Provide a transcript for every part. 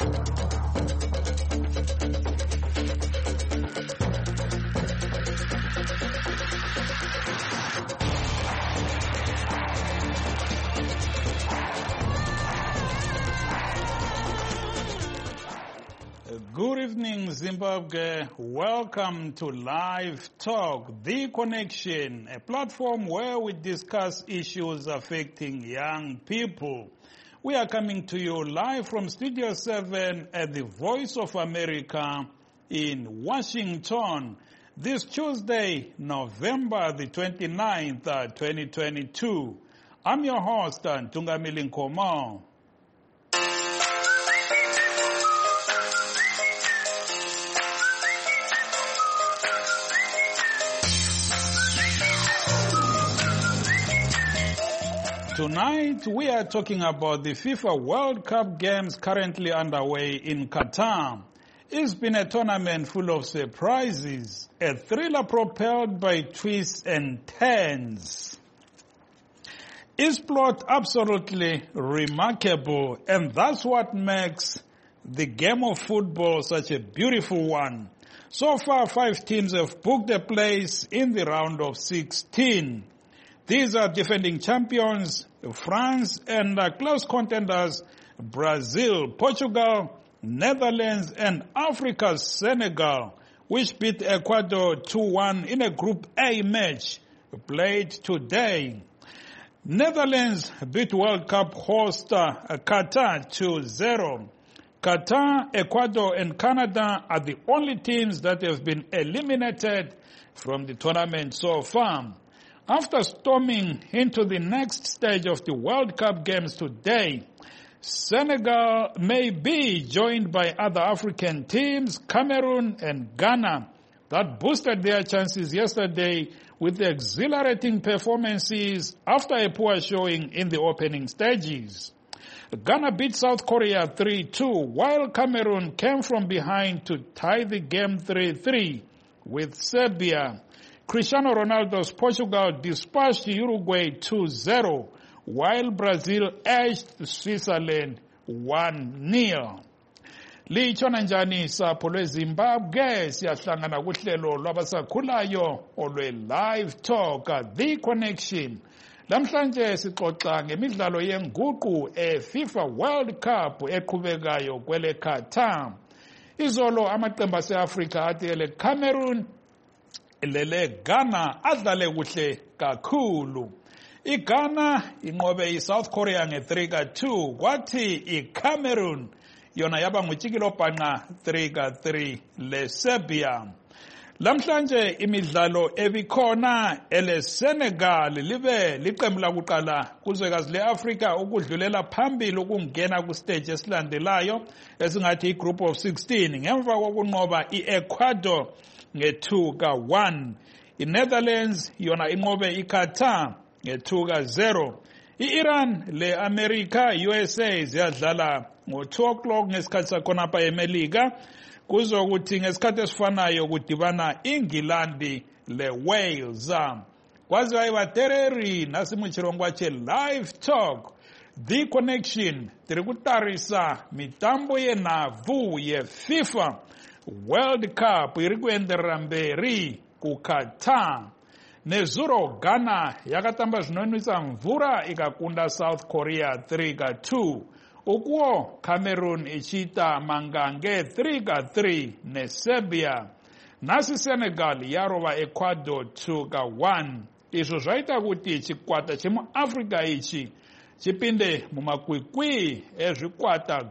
Good evening, Zimbabwe. Welcome to Live Talk, The Connection, a platform where we discuss issues affecting young people. We are coming to you live from Studio 7 at the Voice of America in Washington. This Tuesday, November the 29th, 2022. I'm your host, Ntungamili Nkomo. Tonight, we are talking about the FIFA World Cup games currently underway in Qatar. It's been a tournament full of surprises, a thriller propelled by twists and turns. It's plot absolutely remarkable, and that's what makes the game of football such a beautiful one. So far, 5 teams have booked a place in the round of 16. These are defending champions, France, and close contenders, Brazil, Portugal, Netherlands, and Africa's Senegal, which beat Ecuador 2-1 in a Group A match played today. Netherlands beat World Cup host Qatar 2-0. Qatar, Ecuador, and Canada are the only teams that have been eliminated from the tournament so far. After storming into the next stage of the World Cup games today, Senegal may be joined by other African teams, Cameroon and Ghana, that boosted their chances yesterday with the exhilarating performances after a poor showing in the opening stages. Ghana beat South Korea 3-2, while Cameroon came from behind to tie the game 3-3 with Serbia. Cristiano Ronaldo's Portugal dispatched Uruguay 2-0, while Brazil edged Switzerland 1-0. Lichona njani sapho lweZimbabwe siyahlangana kuhlelo lwabasakhulayo olwe Live Talk, The Connection. Lamhlanje sixoxa ngemidlalo yenguqu FIFA World Cup eqhubekayo kwele Qatar. Izolo amaqembu ase-Afrika atiyele Cameroon lele Ghana adlale kuhle kakhulu. IGhana inqobe iSouth Korea nge-3-2, kwathi iCameroon yona yaba ngutshikilo bhanqa 3-3 leSerbia. Lamhlanje imidlalo ebikhona eleSenegal libe liqembu lakuqala kuzwekazi leAfrika ukudlulela phambili ukungena kustage esilandelayo esingathi igroup of 16 ngemva kokunqoba iEcuador nge-2-1. INetherlands yona inqobe iQatar nge-2-0. I-Iran le-America USA ziyadlala ngo-2 o'clock ngesikhathi sakhona apha eMelika, kuzokuthi ngesikhathi esifanayo kudibana iNgilandi le-Wales. Kwazi ayibatereri nasimuchiro ngwache Live Talk, The Connection, tiri kutarisa mitambo yenhavu yeFIFA World Cup iri kuenderera mberi kuQatar. Nezuro Ghana yakatamba zvinonwisa mvura ikakunda South Korea 3-2. Ukuwo Cameroon ichita mangange 3-3 neSerbia. Nasi Senegal yarova Ecuador 2-1. Izvo zvaita kuti chikwata chemuAfrica ichi chipinde mumakwikwi ezvikwata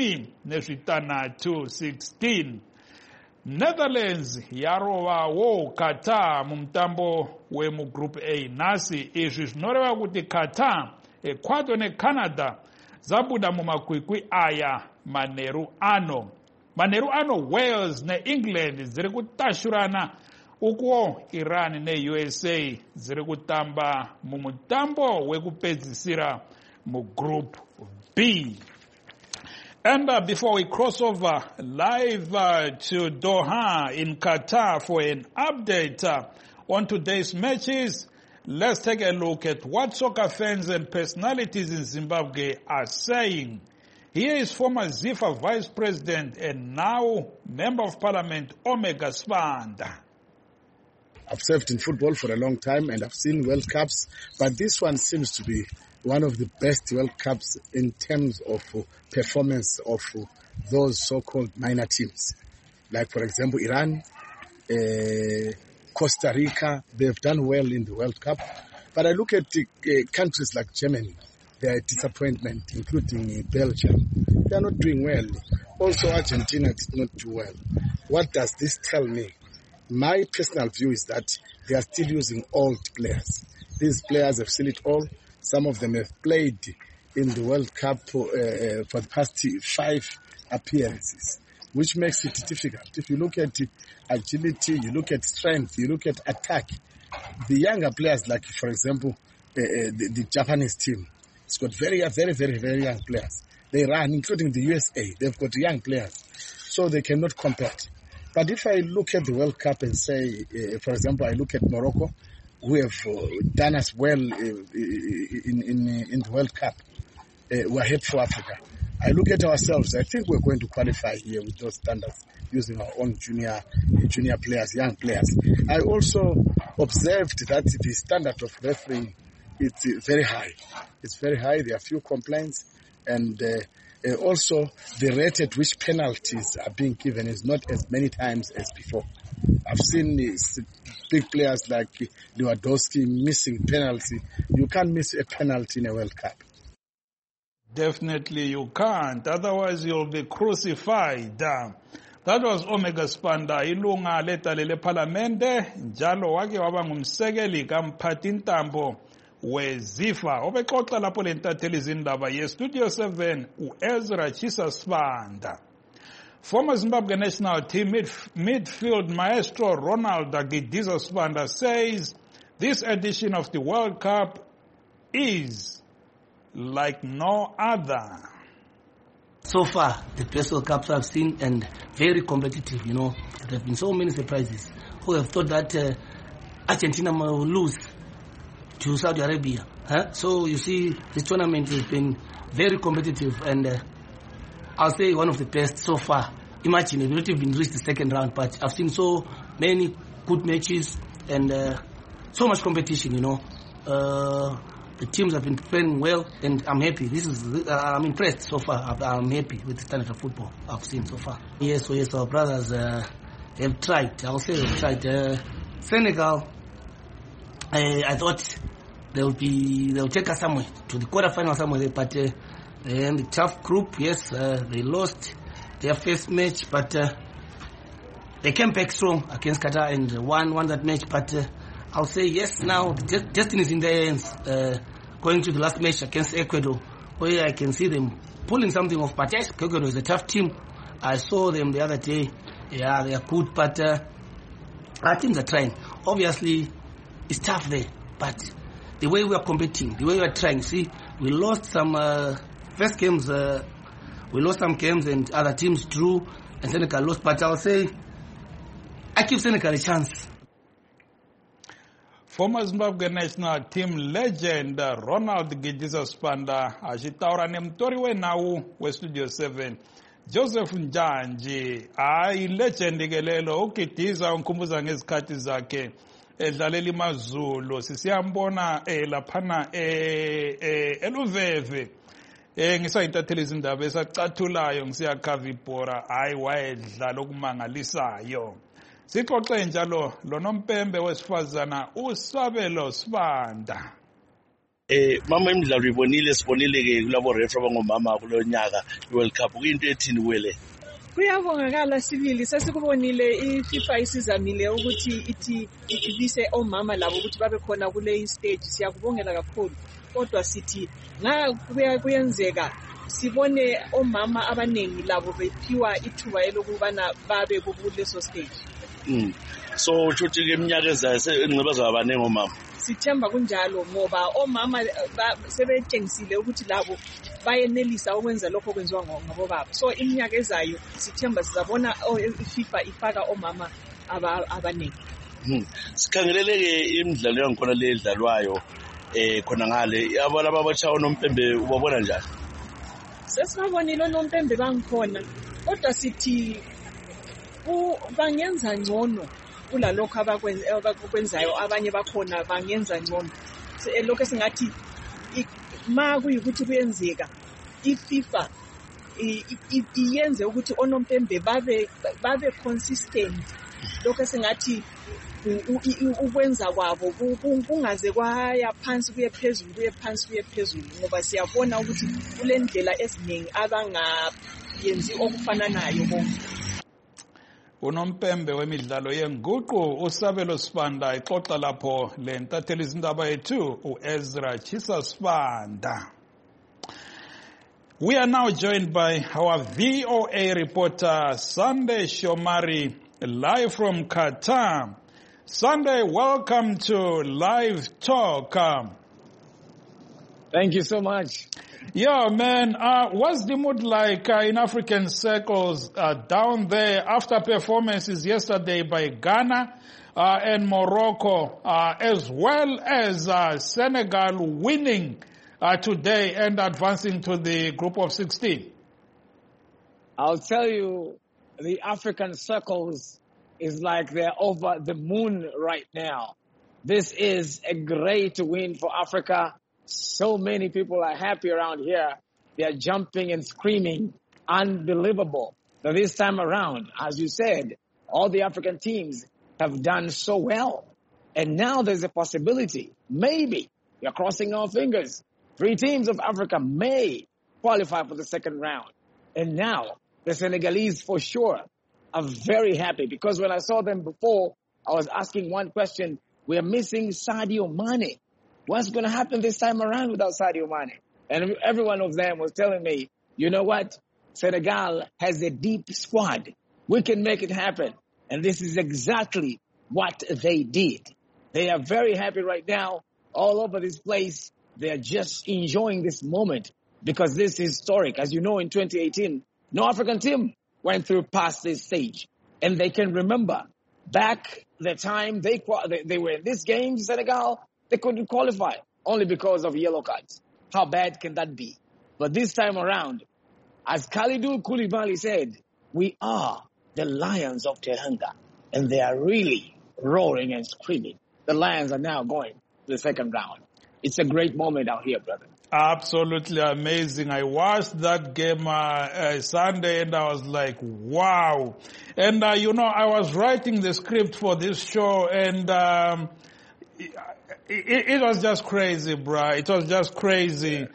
16. Netherlands yarovawo Qatar mumutambo wemugroup A nasi. Izvi zvinoreva kuti Qatar, Ecuador neCanada zabuda mumakwikwi aya manheru ano. Wales neEngland ziri kutashurana, ukuwo Iran neUSA ziri kutamba mumutambo wekupedzisira mugroup B. And before we cross over live to Doha in Qatar for an update on today's matches, let's take a look at what soccer fans and personalities in Zimbabwe are saying. Here is former ZIFA Vice President and now Member of Parliament Omega Sibanda. I've served in football for a long time and I've seen World Cups, but this one seems to be one of the best World Cups in terms of performance of those so-called minor teams. Like, for example, Iran, Costa Rica, they've done well in the World Cup. But I look at countries like Germany, their disappointment, including Belgium. They are not doing well. Also, Argentina did not do well. What does this tell me? My personal view is that they are still using old players. These players have seen it all. Some of them have played in the World Cup for the past 5 appearances, which makes it difficult. If you look at agility, you look at strength, you look at attack, the younger players, like, for example, the Japanese team, it's got very young players. They run, including the USA. They've got young players, so they cannot compete. But if I look at the World Cup and say, for example, I look at Morocco, who have done us well in the World Cup. We're ahead for Africa. I look at ourselves, I think we're going to qualify here with those standards, using our own junior players, young players. I also observed that the standard of refereeing is very high. It's very high. There are few complaints, and also the rate at which penalties are being given is not as many times as before. I've seen big players like Lewandowski missing penalty. You can't miss a penalty in a World Cup. Definitely you can't, otherwise you'll be crucified. That was Omega Sibanda, ilunga letalele parliamente, njalo wake waba ngumsekeli kamphathi intambo weZIFA. Obexoxa lapho lentatheli izindaba yeStudio 7 uEzra Chisa Sibanda. Former Zimbabwe national team midfield maestro Ronald Gidiza Sibanda says this edition of the World Cup is like no other. So far, the best World Cups I've seen, and very competitive, you know. There have been so many surprises. Who have thought that Argentina will lose to Saudi Arabia? So you see, this tournament has been very competitive, and I'll say one of the best so far. Imagine, it would not even reached the second round, but I've seen so many good matches and so much competition, you know. The teams have been playing well, and I'm happy. I'm impressed so far. I'm happy with the standard of football I've seen so far. Yes, our brothers have tried. I'll say they've tried. Senegal, I thought they'll take us somewhere to the quarterfinal somewhere, but in the tough group, yes, they lost their first match, but they came back strong against Qatar and won that match. But I'll say yes, now the destiny is in their hands. Going to the last match against Ecuador, where I can see them pulling something off. But yes, Ecuador is a tough team. I saw them the other day. Yeah, they are good, but our teams are trying. Obviously, it's tough there, but the way we are competing, the way we are trying, see, we lost some first games, we lost some games and other teams drew and Senegal lost, but I'll say I give Senegal a chance. Former Zimbabwe national team legend Ronald Gidiza Sibanda achitaura nemutori wenawu weStudio 7 Joseph Njanji. Legend kelelo uGidiza unkhumbuza ngezikhathi zakhe edlalela iMazulu. Sisiyambona laphana eLuveve ngisayintathela izindaba esacathulayo ngisiyakhava ibhora. Hayi wayedlala okumangalisayo. Sixoxe njalo lonompembe wesifazana uSabelo Sibanda. Mama imidlalo sibonile ke kulabo referee abangomama kulo nyaka iWorld Cup. Kuyinto ethini kuwele? Kuyabongakala sibili sesikubonile iFIFA isizamile ukuthi ithi ibise omama labo ukuthi babe khona kule stage. Siyakubongela kakhulu. Kodwa sithi kuyenzeka sibone omama abanengi labo bephiwa ithuba elokubana babe kuleso stage. So uthi ke eminyaka ezayo engcebeza abaningi omama. Sithemba kunjalo ngoba omama sebetshengisile ukuthi labo bayenelisa ukwenza lokho kwenziwa ngabobaba. So iminyaka ezayo sithemba sizabona iFIFA ifaka omama abaningi. Sikhangeleleke imidlalo yangikhona le edlalwayo khona ngale abantu ababatshayo nompembe ubabona njani? Sesibabonile onompembe bangikhona kodwa sithi bangenza ngcono kulalokho abakwenzayo abanye bakhona bangenza ngcono. Lokho esingathi ma kuyikuthi kuyenzeka iFIFA iyenze ukuthi onompembe babe consistent. Lokho esingathi ukwenza kwabo kungaze kwaya phansi kuye phezulu kuye phansi kuye phezulu ngoba siyabona ukuthi kule ndlela eziningi abangayenzi okufananayo bonke. Unompembe wemidlalo yenguqu uSabelo Sibanda ixoxa lapho lentatheli izindaba yethu uEzra Chisa Sibanda. We are now joined by our VOA reporter Sunday Shomari live from Qatar. Sunday, welcome to Live Talk. Thank you so much. Yeah, man, what's the mood like in African circles down there after performances yesterday by Ghana and Morocco, as well as Senegal winning today and advancing to the group of 16? I'll tell you, the African circles is like they're over the moon right now. This is a great win for Africa. So many people are happy around here. They are jumping and screaming. Unbelievable. But this time around, as you said, all the African teams have done so well. And now there's a possibility, maybe, we are crossing our fingers, 3 teams of Africa may qualify for the second round. And now the Senegalese for sure are very happy because when I saw them before, I was asking one question. We are missing Sadio Mane. What's going to happen this time around without Sadio Mane? And every one of them was telling me, you know what? Senegal has a deep squad. We can make it happen. And this is exactly what they did. They are very happy right now all over this place. They are just enjoying this moment because this is historic. As you know, in 2018, no African team went through past this stage. And they can remember back the time they were in this game, Senegal, they couldn't qualify only because of yellow cards. How bad can that be? But this time around, as Kalidou Koulibaly said, we are the Lions of Teranga. And they are really roaring and screaming. The Lions are now going to the second round. It's a great moment out here, brother. Absolutely amazing. I watched that game Sunday and I was like, wow. And, I was writing the script for this show and it was just crazy, bro. It was just crazy.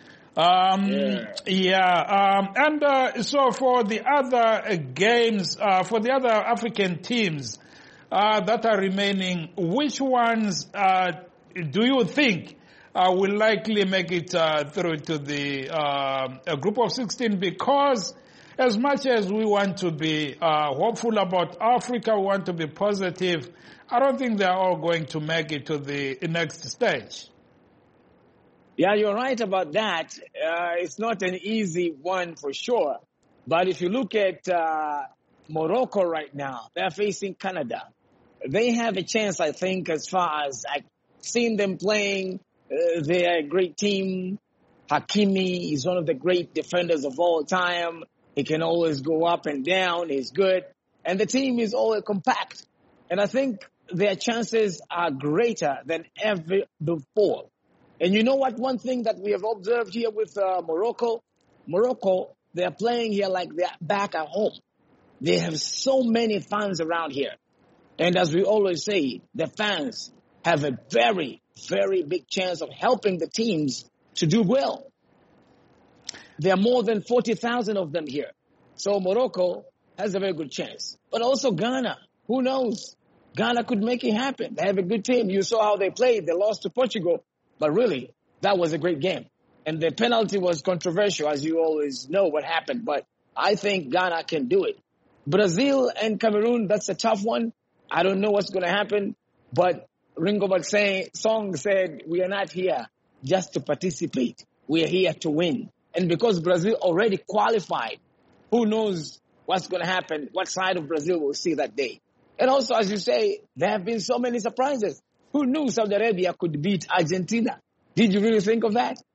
So for the other games, for the other African teams that are remaining, which ones do you think will likely make it through to the group of 16? Because as much as we want to be hopeful about Africa, we want to be positive, I don't think they're all going to make it to the next stage. Yeah, you're right about that. It's not an easy one for sure. But if you look at Morocco right now, they're facing Canada. They have a chance, I think, as far as I've seen them playing. They're a great team. Hakimi is one of the great defenders of all time. He can always go up and down. He's good. And the team is always compact. And I think their chances are greater than ever before. And you know what? One thing that we have observed here with Morocco, they're playing here like they're back at home. They have so many fans around here. And as we always say, the fans have a very, very big chance of helping the teams to do well. There are more than 40,000 of them here. So Morocco has a very good chance. But also Ghana, who knows? Ghana could make it happen. They have a good team. You saw how they played. They lost to Portugal. But really, that was a great game. And the penalty was controversial, as you always know what happened. But I think Ghana can do it. Brazil and Cameroon, that's a tough one. I don't know what's going to happen. But Ringo Song said, we are not here just to participate. We are here to win. And because Brazil already qualified, who knows what's going to happen, what side of Brazil we'll see that day. And also, as you say, there have been so many surprises. Who knew Saudi Arabia could beat Argentina? Did you really think of that?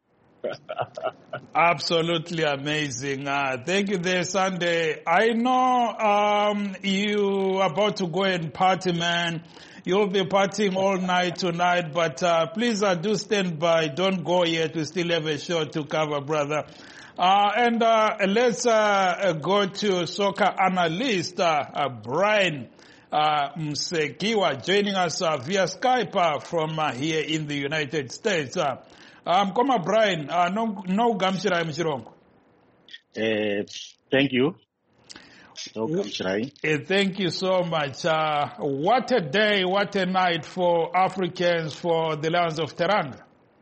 Absolutely amazing. Thank you there, Sunday. I know you are about to go and party, man. You'll be partying all night tonight, but please do stand by. Don't go yet. We still have a show to cover, brother. And let's go to soccer analyst Brian Msekiwa joining us via Skype from here in the United States. Koma Brian, no gamshirai mchirongo. Thank you. No gamshirai. Thank you so much. What a day, what a night for Africans, for the Lions of Teranga.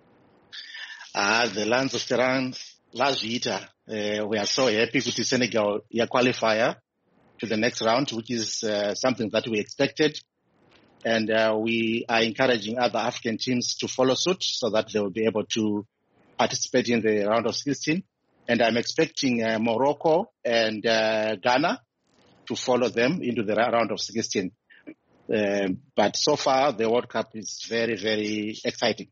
The Lions of Teranga, last year, we are so happy with the Senegal qualifier to the next round, which is something that we expected. And we are encouraging other African teams to follow suit so that they will be able to participate in the round of 16. And I'm expecting Morocco and Ghana to follow them into the round of 16. But so far, the World Cup is very, very exciting.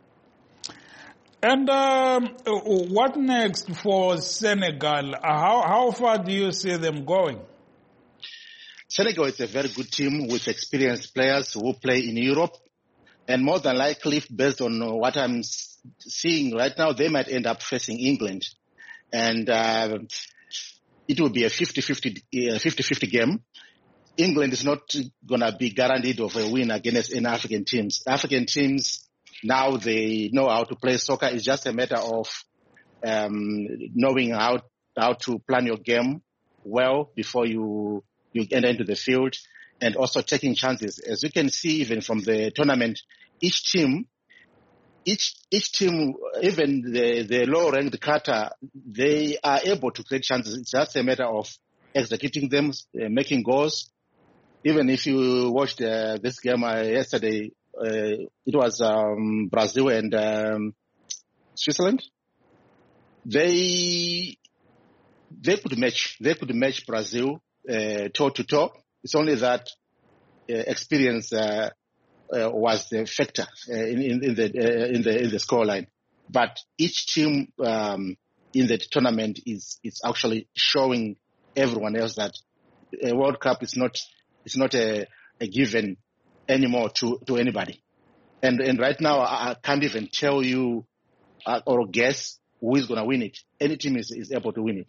And what next for Senegal? How far do you see them going? Senegal is a very good team with experienced players who play in Europe. And more than likely, based on what I'm seeing right now, they might end up facing England. And it will be a 50-50 game. England is not going to be guaranteed of a win against any African teams. African teams, now they know how to play soccer. It's just a matter of knowing how to plan your game well before you enter into the field, and also taking chances. As you can see, even from the tournament, each team, even the low-ranked Qatar, they are able to create chances. It's just a matter of executing them, making goals. Even if you watched this game yesterday, it was Brazil and Switzerland. They could match Brazil toe to toe. It's only that experience was the factor in the scoreline. But each team in the tournament is actually showing everyone else that a World Cup is not a given anymore to anybody. And right now I can't even tell you or guess who is going to win it. Any team is able to win it.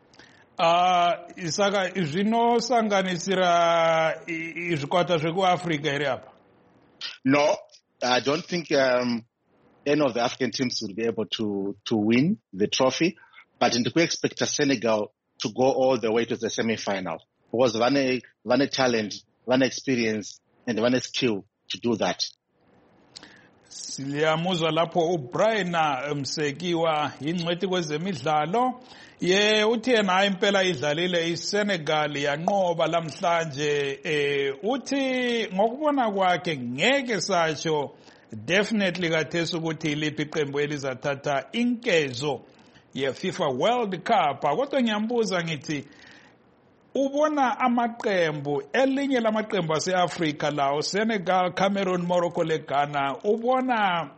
Saka zvinosanganisira zvikwata zvekuAfrica here apa? No, I don't think any of the African teams will be able to win the trophy, but we expect Senegal to go all the way to the semi-final. Because one talent, one experience, and one skill to do that. Siyamuzwa lapho uBrian Msekiwa ingcwethi kwezemidlalo. Uthi yena hayi impela idlalile iSenegal yanqoba lamhlanje. Uthi ngokubona kwakhe ngeke satsho definitely kathesi ukuthi iliphi iqembu elizathatha inkezo yeFIFA World Cup. Kodwa ngiyambuza ngithi ubona amaqembu elinye lamaqembu aseAfrica lawo Senegal, Cameroon, Morocco le Ghana, ubona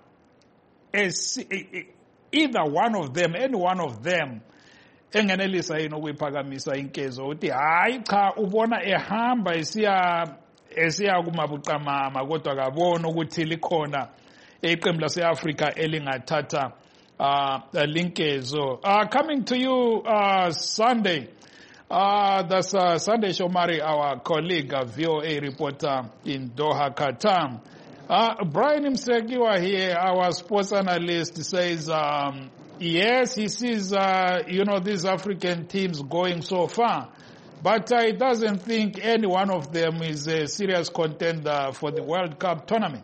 either one of them, any one of them engenelisa yini ukuyiphakamisa inkezo? Uthi hayi cha ubona ehamba esiya kumabuqamama kodwa akabona ukuthi likhona iqembu laseAfrica elingathatha linkezo. Coming to you Sunday. That's Sunday Shomari, our colleague, VOA reporter in Doha, Qatar. Brian Msekiwa here, our sports analyst, says, yes, he sees, these African teams going so far, but he doesn't think any one of them is a serious contender for the World Cup tournament.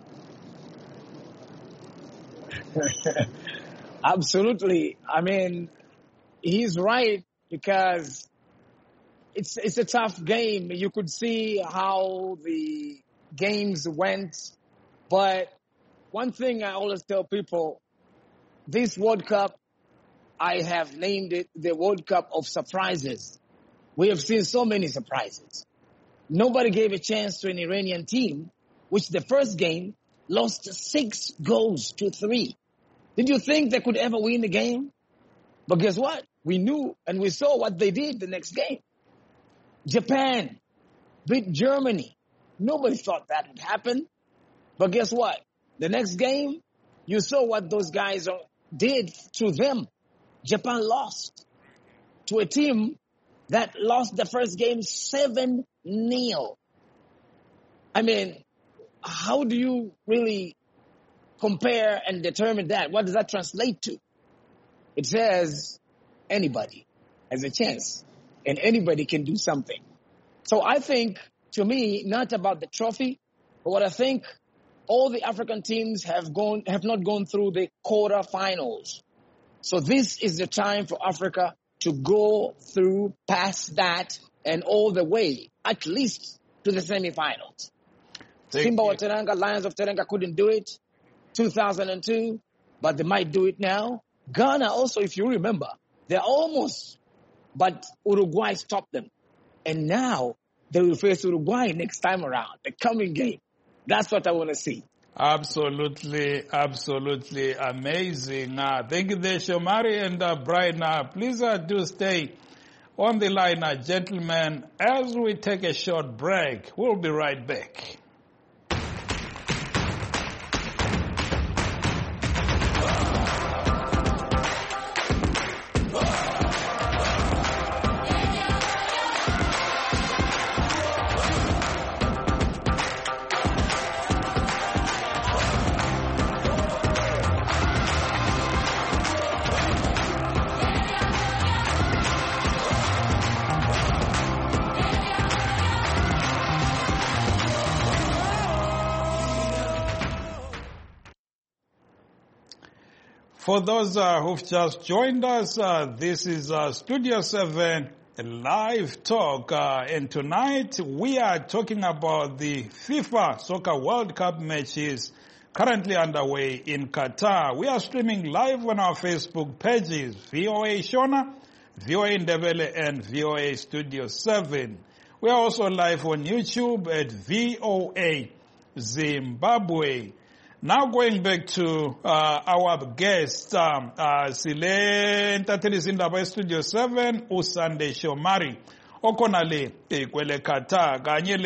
Absolutely. I mean, he's right because it's a tough game. You could see how the games went. But one thing I always tell people, this World Cup, I have named it the World Cup of surprises. We have seen so many surprises. Nobody gave a chance to an Iranian team, which the first game lost 6 goals to 3. Did you think they could ever win the game? But guess what? We knew and we saw what they did the next game. Japan beat Germany. Nobody thought that would happen. But guess what? The next game, you saw what those guys did to them. Japan lost to a team that lost the first game 7-0. I mean, how do you really compare and determine that? What does that translate to? It says anybody has a chance and anybody can do something. So I think, to me, not about the trophy, but what I think, all the African teams have not gone through the quarterfinals. So this is the time for Africa to go through past that and all the way, at least to the semifinals. Simba wa Teranga, Lions of Teranga couldn't do it 2002, but they might do it now. Ghana also, if you remember, they're almost, but Uruguay stopped them. And now they will face Uruguay next time around, the coming game. That's what I want to see. Absolutely, absolutely amazing. Thank you there, Shomari and Brian. Please do stay on the line, gentlemen, as we take a short break. We'll be right back. For those who've just joined us, this is Studio 7 Live Talk. And tonight we are talking about the FIFA Soccer World Cup matches currently underway in Qatar. We are streaming live on our Facebook pages, VOA Shona, VOA Ndebele, and VOA Studio 7. We are also live on YouTube at VOA Zimbabwe. Now going back to our guest, Sile Ntatheli Zindaba Studio 7, uSunday Shomari, okonale kwele Qatar, kanye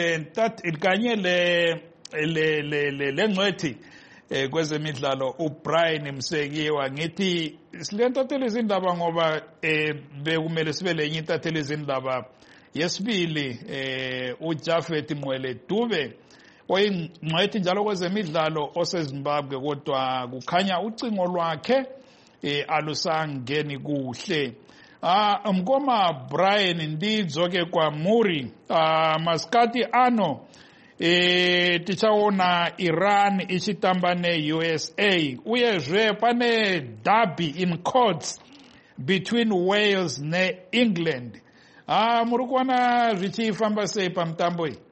le ngcwethi kwezemidlalo uBrian Msekiwa. Ngithi Sile Ntatheli Zindaba ngoba bekumele sibe lenye intatheli Zindaba yesibili uJafet Mwele Dube. Oyingcwethi njalo kwezemidlalo oseZimbabwe, kodwa kukhanya ucingo lwakhe alusangeni kuhle. Mkoma Brian ndidzo ke kwa muri maskati ano tichaona Iran ichitamba ne-USA uyezve pane derby in courts between Wales ne-England. Muri kuona zvichifamba sei pamutambo iyi?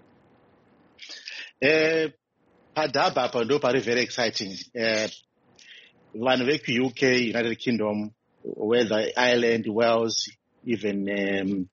Padaba apa ndo pari very exciting. Vanhu veku-UK, United Kingdom, whether Ireland, Wales, even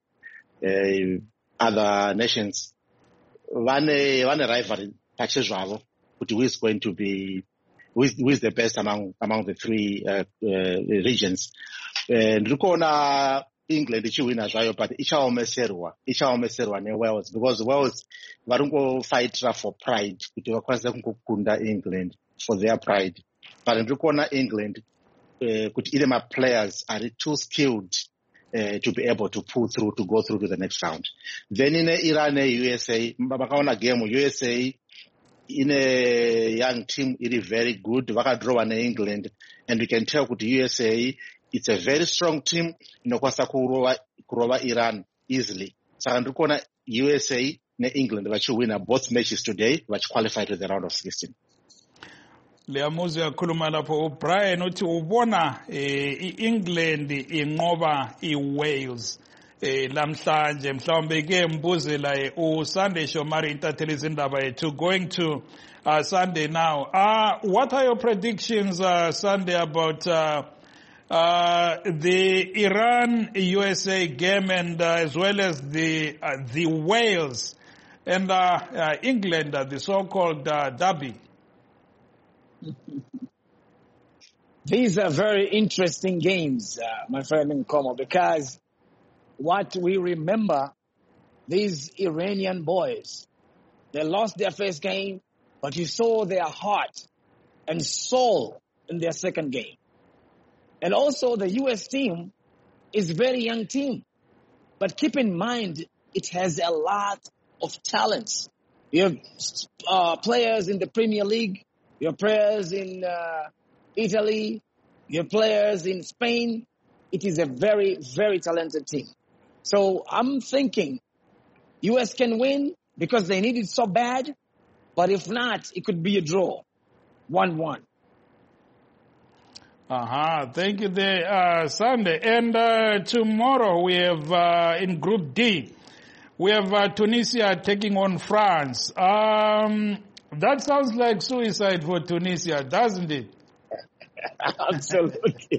other nations, vane rivalry pachezvavo kuti who is going to be, who is the best among the three regions. Ndiri kuona England ichiwina zvayo, but ichaomeserwa neWales, because Wales vari fight for pride kuti vakwanise kungokunda England for their pride. But ndiri kuona England kuti ine players are too skilled to be able to pull through, to go through to the next round. Then in Iran USA, makaona game USA in a young team, it is very good. Vakadraw in England, and we can tell kuti USA, it's a very strong team. Inokwasa kurova Iran easily. Saka ndiri kuona USA ne England vachiwina both matches today, vachiqualify to the round of 16. Leamuzi yakhuluma lapho uBrian uthi ubona iEngland inqoba iWales lamhlanje. Mhlawumbe ke mbuzela uSunday Shomari intatheli Zindaba yethu going to Sunday now. What are your predictions, Sunday, about the Iran-USA game and as well as the Wales and England, the so-called derby? These are very interesting games, my friend Nkomo, because what we remember, these Iranian boys, they lost their first game, but you saw their heart and soul in their second game. And also the U.S. team is a very young team. But keep in mind, it has a lot of talents. You have players in the Premier League. You have players in Italy. You have players in Spain. It is a very, very talented team. So I'm thinking U.S. can win because they need it so bad. But if not, it could be a draw, 1-1. Thank you there, Sunday. And tomorrow we have, in Group D, we have Tunisia taking on France. That sounds like suicide for Tunisia, doesn't it? Absolutely.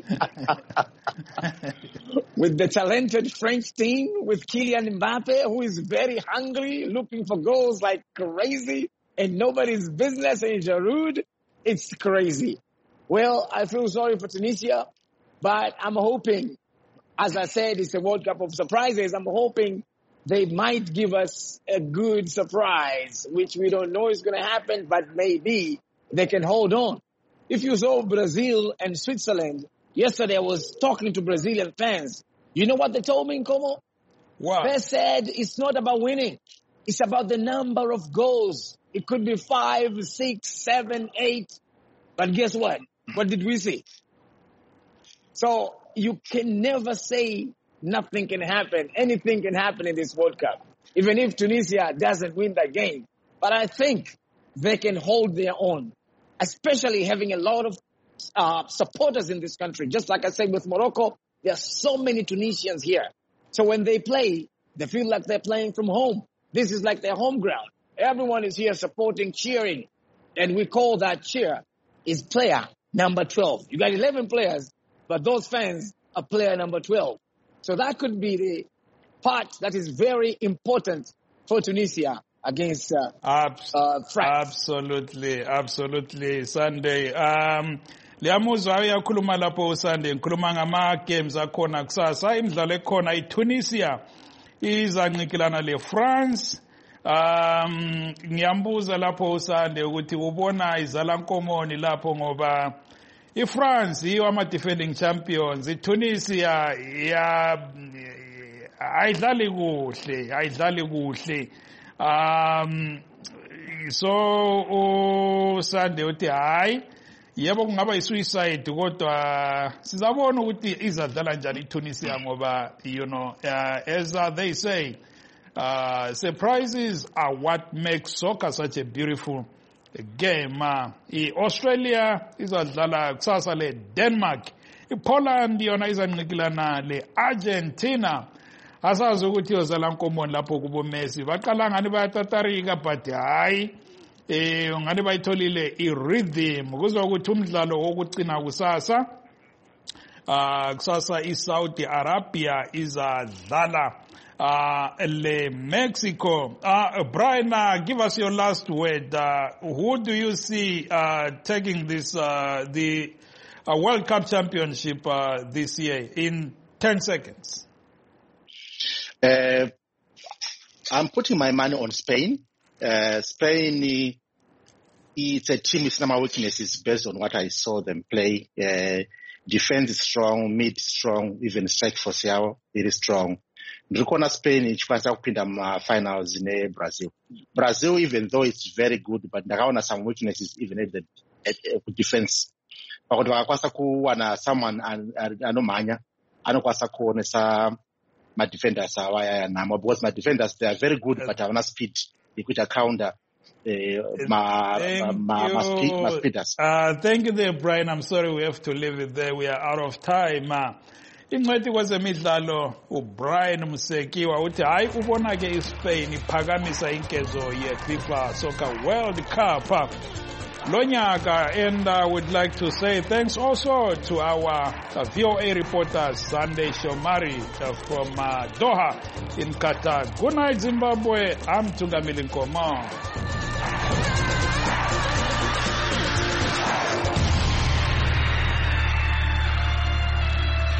With the talented French team, with Kylian Mbappe, who is very hungry, looking for goals like crazy, and nobody's business in Giroud, it's crazy. Well, I feel sorry for Tunisia, but I'm hoping, as I said, it's a World Cup of surprises. I'm hoping they might give us a good surprise, which we don't know is going to happen, but maybe they can hold on. If you saw Brazil and Switzerland, yesterday I was talking to Brazilian fans. You know what they told me, Nkomo? Wow. They said it's not about winning. It's about the number of goals. It could be 5, 6, 7, 8. But guess what? What did we see? So you can never say nothing can happen. Anything can happen in this World Cup, even if Tunisia doesn't win that game. But I think they can hold their own, especially having a lot of supporters in this country. Just like I said with Morocco, there are so many Tunisians here. So when they play, they feel like they're playing from home. This is like their home ground. Everyone is here supporting, cheering. And we call that cheer is player number 12. You got 11 players, but those fans are player number 12. So that could be the part that is very important for Tunisia against France. Absolutely, Sunday. Liyamuzwa uyakhuluma lapho Sunday ngikhuluma ngama games akhona kusasa imidlalo ekhona iTunisia izancikilana leFrance. Ngiyambuza lapho Sunday ukuthi ubona izala nkomoni lapho ngoba iFrance yiyo ama defending champions, iTunisia ayidlali kuhle. So Sunday uthi hayi yebo kungaba yisuicide kodwa sizabona ukuthi izadlala njani iTunisia ngoba as they say surprises are what makes soccer such a beautiful game. Australia izadlala kusasa le Denmark, iPoland yona izancikilana le Argentina. Asazi ukuthi yozala nkomoni lapho kubo Messi baqala ngani bayatatarika but hayi ngani bayitholile irhythm kuzwa ukuthi umdlalo wokugcina kusasa kusasa iSaudi Arabia izadlala le Mexico. Brian, give us your last word. Who do you see taking this the World Cup Championship this year in 10 seconds? I'm putting my money on Spain. Spain, it's a team with some weaknesses based on what I saw them play. Defense is strong, mid strong, even strike force yao very strong. Ndikona Spain ichikwanisa kupinda finals in Brazil. Brazil, even though it's very good, but ndakaona some weaknesses even at the defense. Pakuti vakakwasa kuwana someone anomhanya anokwasa kuonesa ma-defenders awaya namo because ma-defenders they are very good but havana speed yekuita counter ma-speeders. Thank you there, Brian. I'm sorry we have to leave it there. We are out of time. Incwadi kwezemidlalo uBrian Musekiwa uthi hayi ubona ke iSpain iphakamisa inkezo yeFIFA Soccer World Cup lonyaka. And I would like to say thanks also to our VOA reporters Sunday Shomari from Doha in Qatar. Good night, Zimbabwe. I'm Tungamili Nkomo.